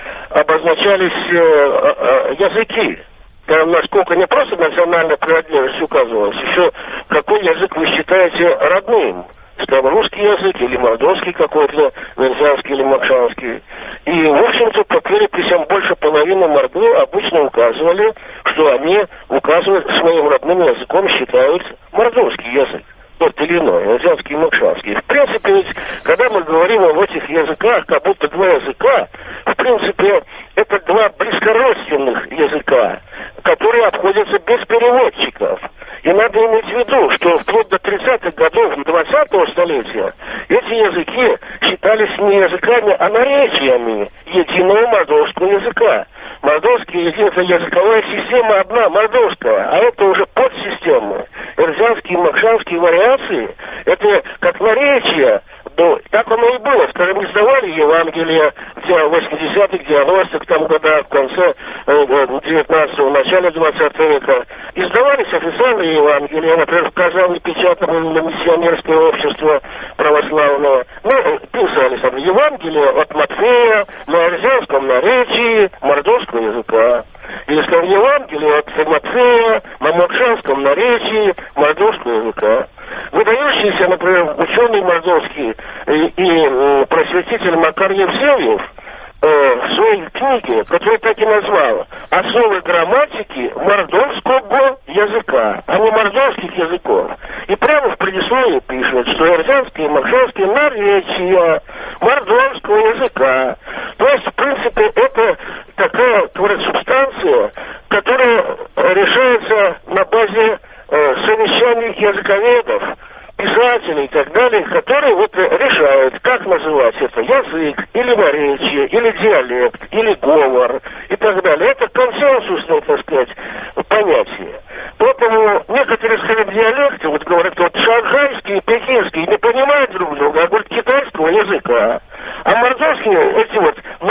обозначались языки. Насколько не просто национальная принадлежность указывалась, еще какой язык вы считаете родным. Скажем, русский язык или мордовский какой-то, вензянский или макшанский. И, в общем-то, по переписям больше половины мордвы обычно указывали, что они указывают своим родным языком, считают мордовский язык. Тот или иной, вензянский и макшанский. В принципе, ведь, когда мы говорим об этих языках, как будто два языка, в принципе, это два близкородственных языка, которые обходятся без переводчиков. И надо иметь в виду, что вплоть до 30-х годов 20-го столетия эти языки считались не языками, а наречиями единого мордовского языка. Мордовский языковая система одна, мордовская, а это уже подсистемы. Эрзянские и макшанские вариации, это как наречия. Так оно и было. Скажем, издавали Евангелие в 80-х, 90-х там годах, в конце 19-го, начале 20 века. Издавались официальные Евангелия, например, в Казани печатано миссионерское общество православное. Ну, писались там Евангелие от Матфея на эрзянском наречии мордовского языка. Или, скажем, Евангелие от Матфея на макшанском наречии мордовского языка. Выдающийся, например, ученый мордовский и просветитель Макар Евсевьев в своей книге, которую так и назвал «Основы грамматики мордовского языка», а не мордовских языков. И прямо в предисловии пишет, что эрзянские и макшанские наречия мордовского языка. То есть, в принципе, это такая, говорят, субстанция, которая решается на базе совещаний языковедов, писателей и так далее, которые вот решают, как называть это, язык, или наречие, или диалект, или говор и так далее. Это консенсусное, так сказать, понятие. Поэтому некоторые, скажем, диалекты, вот говорят, вот шанхайский и пекинский не понимают друг друга, а говорят китайского языка. А мордовские, эти вот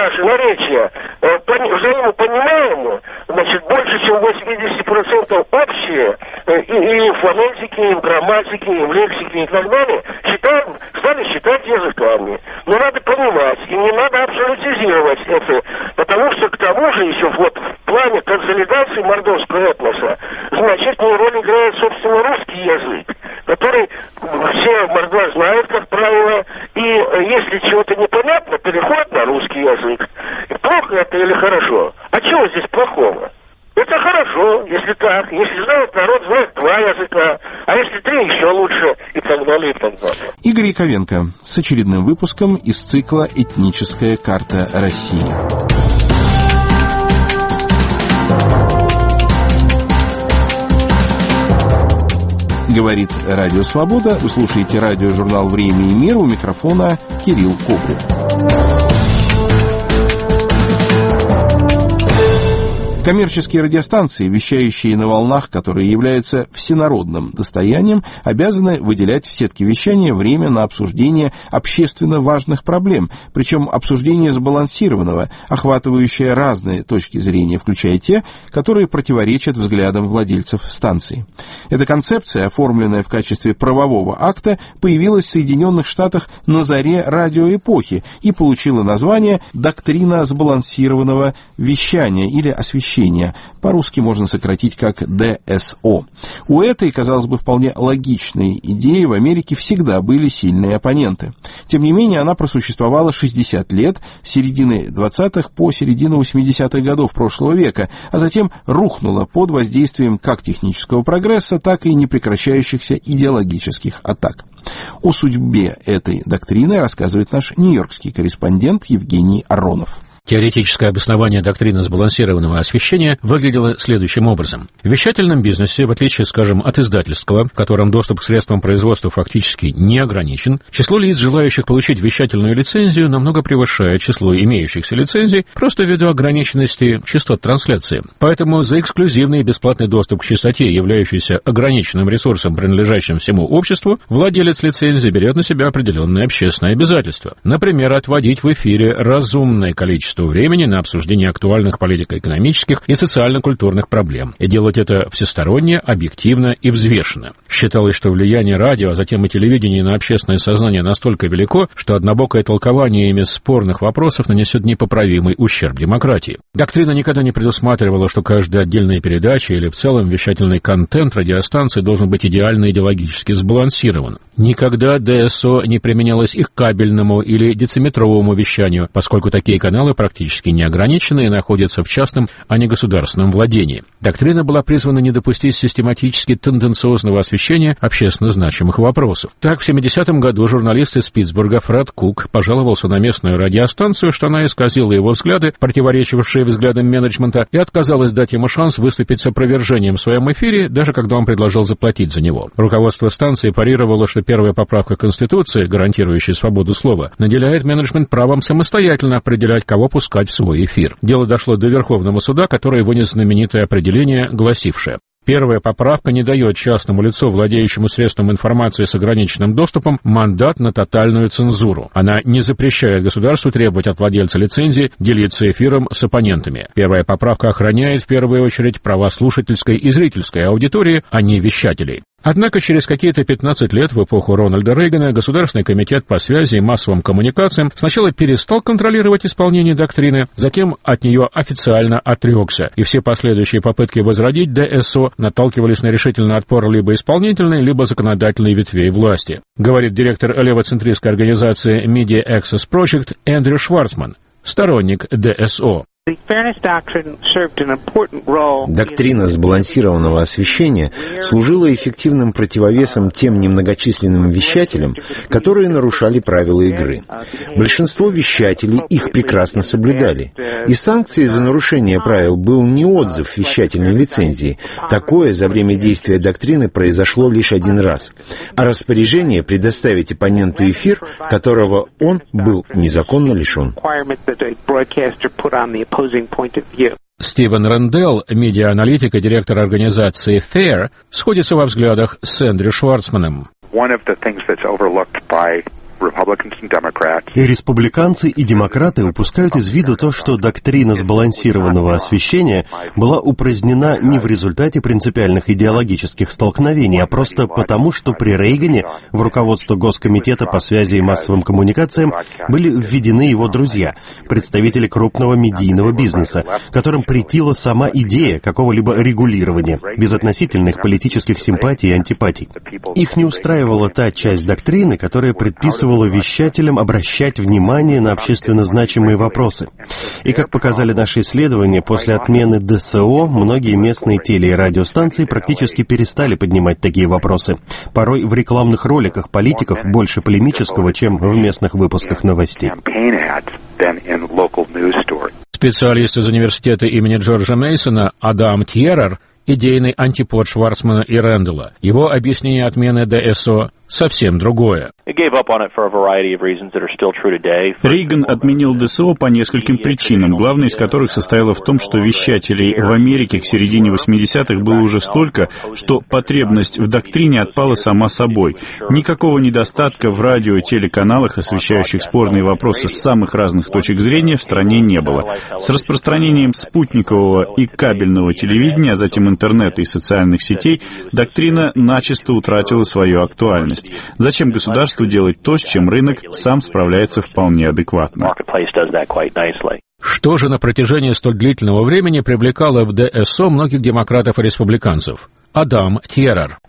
ни в грамматике, ни в лексике и так далее, стали считать языками. Но надо понимать, и не надо абсолютизировать это, потому что к тому же еще вот в плане консолидации мордовского этноса значительную роль играет, собственно, русский язык, который все мордва знают, как правило, и если чего-то непонятно, переходит на русский язык. И плохо это или хорошо? А чего здесь плохого? Это хорошо, если так. Если знает народ, знает два языка. А если три, еще лучше. И так далее, и так далее. Игорь Яковенко с очередным выпуском из цикла «Этническая карта России». Говорит Радио Свобода. Вы слушаете радиожурнал «Время и мир». У микрофона Кирилл Кобрев. Коммерческие радиостанции, вещающие на волнах, которые являются всенародным достоянием, обязаны выделять в сетке вещания время на обсуждение общественно важных проблем, причем обсуждение сбалансированного, охватывающее разные точки зрения, включая те, которые противоречат взглядам владельцев станций. Эта концепция, оформленная в качестве правового акта, появилась в Соединенных Штатах на заре радиоэпохи и получила название «Доктрина сбалансированного вещания» или «освещения». По-русски можно сократить как ДСО. У этой, казалось бы, вполне логичной идеи в Америке всегда были сильные оппоненты. Тем не менее, она просуществовала 60 лет, с середины 20-х по середину 80-х годов прошлого века, а затем рухнула под воздействием как технического прогресса, так и непрекращающихся идеологических атак. О судьбе этой доктрины рассказывает наш нью-йоркский корреспондент Евгений Аронов. Теоретическое обоснование доктрины сбалансированного освещения выглядело следующим образом. В вещательном бизнесе, в отличие, скажем, от издательского, в котором доступ к средствам производства фактически не ограничен, число лиц, желающих получить вещательную лицензию, намного превышает число имеющихся лицензий, просто ввиду ограниченности частот трансляции. Поэтому за эксклюзивный и бесплатный доступ к частоте, являющийся ограниченным ресурсом, принадлежащим всему обществу, владелец лицензии берет на себя определенные общественные обязательства. Например, отводить в эфире разумное количество времени на обсуждение актуальных политико-экономических и социально-культурных проблем. И делать это всесторонне, объективно и взвешенно. Считалось, что влияние радио, а затем и телевидения на общественное сознание настолько велико, что однобокое толкование ими спорных вопросов нанесет непоправимый ущерб демократии. Доктрина никогда не предусматривала, что каждая отдельная передача или в целом вещательный контент радиостанции должен быть идеально идеологически сбалансирован. Никогда ДСО не применялось и к кабельному или дециметровому вещанию, поскольку такие каналы практически не ограничены и находятся в частном, а не государственном владении. Доктрина была призвана не допустить систематически тенденциозного освещения общественно значимых вопросов. Так, в 70-м году журналист из Питтсбурга Фред Кук пожаловался на местную радиостанцию, что она исказила его взгляды, противоречившие взглядам менеджмента, и отказалась дать ему шанс выступить с опровержением в своем эфире, даже когда он предложил заплатить за него. Руководство станции парировало, что первая поправка Конституции, гарантирующая свободу слова, наделяет менеджмент правом самостоятельно определять, кого пускать в свой эфир. Дело дошло до Верховного суда, который вынес знаменитое определение, гласившее: первая поправка не дает частному лицу, владеющему средством информации с ограниченным доступом, мандат на тотальную цензуру. Она не запрещает государству требовать от владельца лицензии делиться эфиром с оппонентами. Первая поправка охраняет в первую очередь права слушательской и зрительской аудитории, а не вещателей. Однако через какие-то 15 лет в эпоху Рональда Рейгана Государственный комитет по связи и массовым коммуникациям сначала перестал контролировать исполнение доктрины, затем от нее официально отрекся, и все последующие попытки возродить ДСО наталкивались на решительный отпор либо исполнительной, либо законодательной ветвей власти, говорит директор левоцентристской организации Media Access Project Эндрю Шварцман, сторонник ДСО. Доктрина сбалансированного освещения служила эффективным противовесом тем немногочисленным вещателям, которые нарушали правила игры. Большинство вещателей их прекрасно соблюдали. И санкцией за нарушение правил был не отзыв вещательной лицензии. Такое за время действия доктрины произошло лишь один раз. А распоряжение предоставить оппоненту эфир, которого он был незаконно лишен. Стивен Рэндалл, медиа-аналитик и директор организации FAIR, сходится во взглядах с Эндрю Шварцманом. И республиканцы, и демократы упускают из виду то, что доктрина сбалансированного освещения была упразднена не в результате принципиальных идеологических столкновений, а просто потому, что при Рейгане в руководство Госкомитета по связи и массовым коммуникациям были введены его друзья, представители крупного медийного бизнеса, которым претила сама идея какого-либо регулирования, без относительных политических симпатий и антипатий. Их не устраивала та часть доктрины, которая предписывала вещателям обращать внимание на общественно значимые вопросы. И, как показали наши исследования, после отмены ДСО многие местные теле- и радиостанции практически перестали поднимать такие вопросы. Порой в рекламных роликах политиков больше полемического, чем в местных выпусках новостей. Специалист из университета имени Джорджа Мейсона Адам Тьерер — идейный антипод Шварцмана и Рэндалла. Его объяснение отмены ДСО совсем другое. Рейган отменил ДСО по нескольким причинам, главной из которых состояла в том, что вещателей в Америке к середине 80-х было уже столько, что потребность в доктрине отпала сама собой. Никакого недостатка в радио и телеканалах, освещающих спорные вопросы с самых разных точек зрения, в стране не было. С распространением спутникового и кабельного телевидения, а затем интернета и социальных сетей, доктрина начисто утратила свою актуальность. Зачем государству делать то, с чем рынок сам справляется вполне адекватно? Что же на протяжении столь длительного времени привлекало в ДСО многих демократов и республиканцев? Адам Тьерер.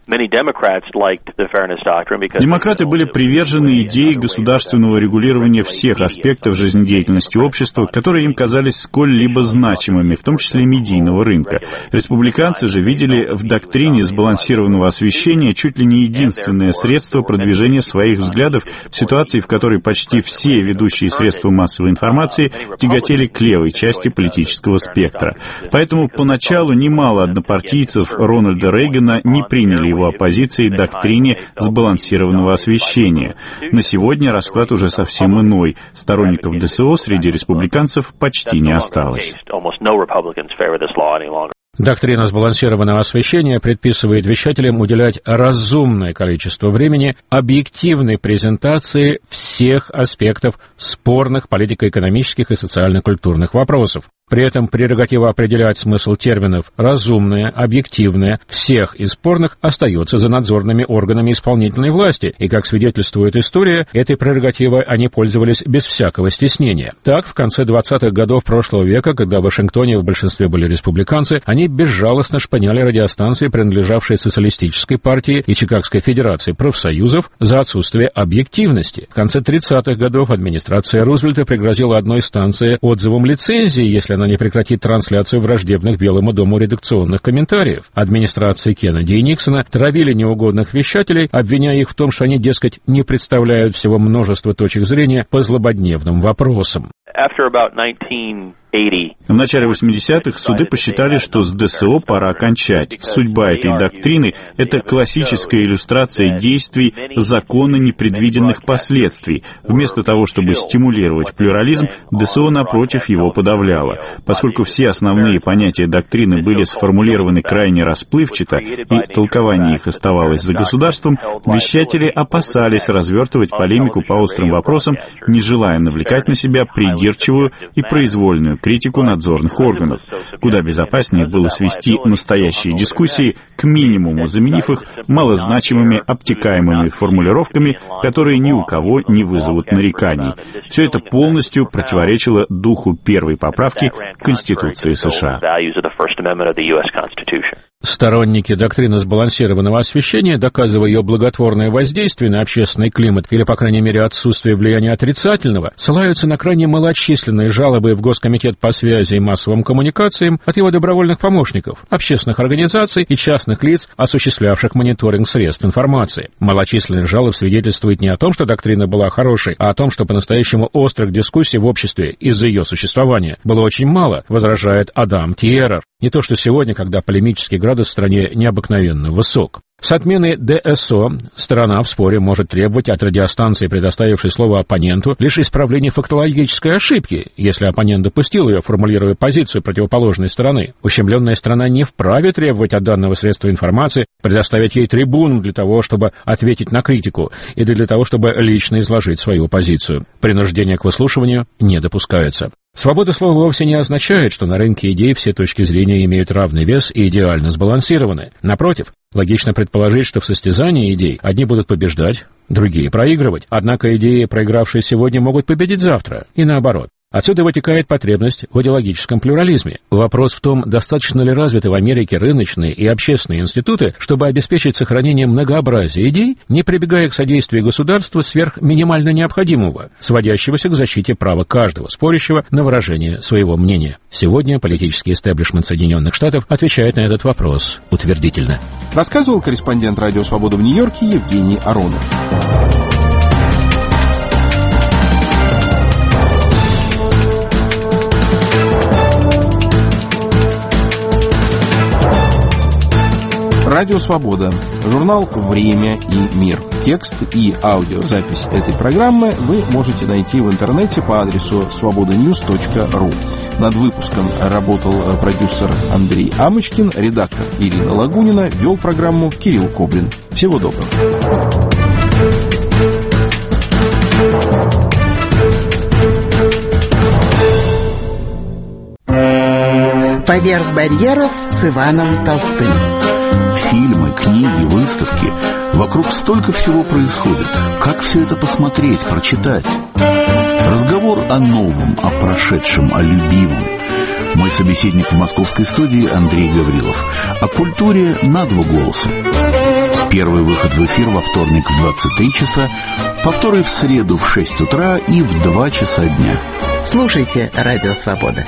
Демократы были привержены идее государственного регулирования всех аспектов жизнедеятельности общества, которые им казались сколь-либо значимыми, в том числе медийного рынка. Республиканцы же видели в доктрине сбалансированного освещения чуть ли не единственное средство продвижения своих взглядов в ситуации, в которой почти все ведущие средства массовой информации тяготели к левой части политического спектра. Поэтому поначалу немало однопартийцев Рональда Рейгана не приняли его оппозиции доктрине сбалансированного освещения. На сегодня расклад уже совсем иной. Сторонников ДСО среди республиканцев почти не осталось. Доктрина сбалансированного освещения предписывает вещателям уделять разумное количество времени объективной презентации всех аспектов спорных политико-экономических и социально-культурных вопросов. При этом прерогатива определять смысл терминов «разумное», «объективное» всех из спорных остается за надзорными органами исполнительной власти, и, как свидетельствует история, этой прерогативой они пользовались без всякого стеснения. Так, в конце 20-х годов прошлого века, когда в Вашингтоне в большинстве были республиканцы, они безжалостно шпыняли радиостанции, принадлежавшие социалистической партии и Чикагской федерации профсоюзов, за отсутствие объективности. В конце 30-х годов администрация Рузвельта пригрозила одной станции отзывом лицензии, если она не прекратит трансляцию враждебных Белому дому редакционных комментариев. Администрации Кеннеди и Никсона травили неугодных вещателей, обвиняя их в том, что они, дескать, не представляют всего множества точек зрения по злободневным вопросам. В начале 80-х суды посчитали, что с ДСО пора кончать. Судьба этой доктрины — это классическая иллюстрация действий закона непредвиденных последствий. Вместо того, чтобы стимулировать плюрализм, ДСО, напротив, его подавляло. Поскольку все основные понятия доктрины были сформулированы крайне расплывчато, и толкование их оставалось за государством, вещатели опасались развертывать полемику по острым вопросам, не желая навлекать на себя придирчивую и произвольную критику надзорных органов. Куда безопаснее было свести настоящие дискуссии к минимуму, заменив их малозначимыми, обтекаемыми формулировками, которые ни у кого не вызовут нареканий. Все это полностью противоречило духу первой поправки Конституции США. Сторонники доктрины сбалансированного освещения, доказывая ее благотворное воздействие на общественный климат или, по крайней мере, отсутствие влияния отрицательного, ссылаются на крайне малочисленные жалобы в Госкомитет по связи и массовым коммуникациям от его добровольных помощников, общественных организаций и частных лиц, осуществлявших мониторинг средств информации. Малочисленность жалоб свидетельствует не о том, что доктрина была хорошей, а о том, что по-настоящему острых дискуссий в обществе из-за ее существования было очень мало, возражает Адам Тьерер. Не то, что сегодня, когда полемический градус градус в стране необыкновенно высок. С отмены ДСО сторона в споре может требовать от радиостанции, предоставившей слово оппоненту, лишь исправления фактологической ошибки, если оппонент допустил ее, формулируя позицию противоположной стороны. Ущемленная сторона не вправе требовать от данного средства информации предоставить ей трибуну для того, чтобы ответить на критику, или для того, чтобы лично изложить свою позицию. Принуждение к выслушиванию не допускается. Свобода слова вовсе не означает, что на рынке идей все точки зрения имеют равный вес и идеально сбалансированы. Напротив, логично предположить, что в состязании идей одни будут побеждать, другие проигрывать. Однако идеи, проигравшие сегодня, могут победить завтра, и наоборот. Отсюда вытекает потребность в идеологическом плюрализме. Вопрос в том, достаточно ли развиты в Америке рыночные и общественные институты, чтобы обеспечить сохранение многообразия идей, не прибегая к содействию государства сверх минимально необходимого, сводящегося к защите права каждого спорящего на выражение своего мнения. Сегодня политический истеблишмент Соединенных Штатов отвечает на этот вопрос утвердительно. Рассказывал корреспондент «Радио Свобода» в Нью-Йорке Евгений Аронов. Радио «Свобода», журнал «Время и мир». Текст и аудиозапись этой программы вы можете найти в интернете по адресу svobodanews.ru. Над выпуском работал продюсер Андрей Амочкин, редактор Ирина Лагунина, вел программу Кирилл Коблин. Всего доброго. «Поверх барьеров» с Иваном Толстым. Фильмы, книги, выставки. Вокруг столько всего происходит. Как все это посмотреть, прочитать? Разговор о новом, о прошедшем, о любимом. Мой собеседник в московской студии Андрей Гаврилов. О культуре на два голоса. Первый выход в эфир во вторник в 23 часа, повторы в среду в 6 утра и в 2 часа дня. Слушайте «Радио Свобода».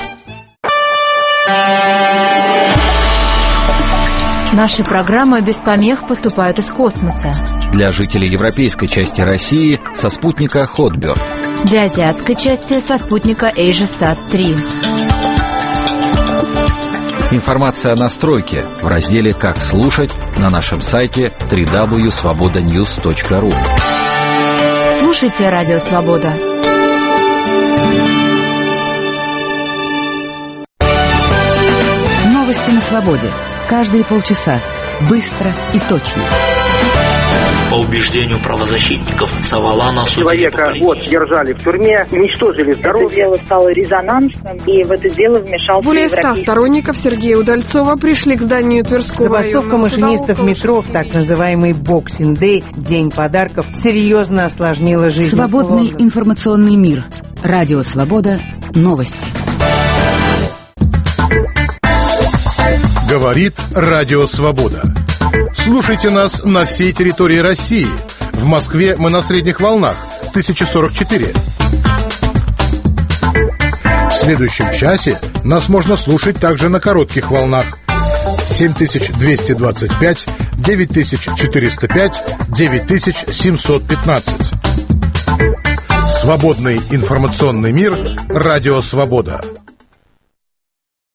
Наши программы без помех поступают из космоса. Для жителей европейской части России со спутника Hotbird. Для азиатской части со спутника AsiaSat-3. Информация о настройке в разделе «Как слушать» на нашем сайте www.svobodanews.ru. Слушайте «Радио Свобода». Новости на свободе. Каждые полчаса. Быстро и точно. По убеждению правозащитников Савалана, человека держали в тюрьме, уничтожили здоровье. Это дело стало резонансным, и в это дело вмешался более 100 сторонников Сергея Удальцова пришли к зданию Тверского Забастовка машинистов метро в так называемый Boxing Day, день подарков, серьезно осложнила жизнь. Свободный информационный мир. Радио Свобода. Новости. Говорит Радио Свобода. Слушайте нас на всей территории России. В Москве мы на средних волнах 1044. В следующем часе нас можно слушать также на коротких волнах 7225, 9405, 9715. Свободный информационный мир. Радио Свобода.